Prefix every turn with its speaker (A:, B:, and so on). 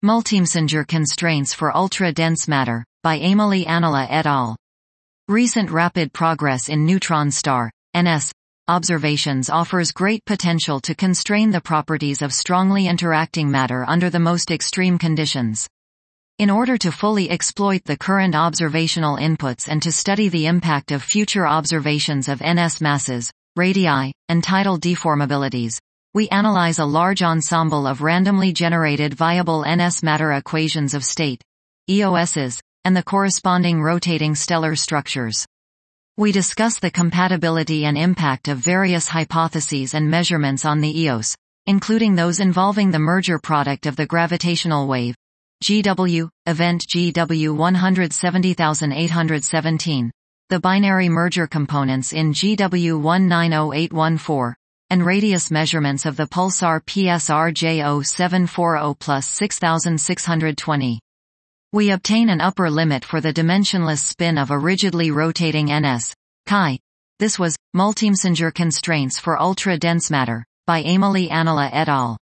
A: Multimessenger constraints for ultra-dense matter, by Amelie Anala et al. Recent rapid progress in neutron star, NS, observations offers great potential to constrain the properties of strongly interacting matter under the most extreme conditions. In order to fully exploit the current observational inputs and to study the impact of future observations of NS masses, radii, and tidal deformabilities, we analyze a large ensemble of randomly generated viable NS matter equations of state, EOSs, and the corresponding rotating stellar structures. We discuss the compatibility and impact of various hypotheses and measurements on the EOS, including those involving the merger product of the gravitational wave, GW, event GW 170817, the binary merger components in GW 190814, and radius measurements of the pulsar PSR J0740 plus 6620. We obtain an upper limit for the dimensionless spin of a rigidly rotating NS, chi. This was Multimessenger constraints for ultra-dense matter, by Amelie Anala et al.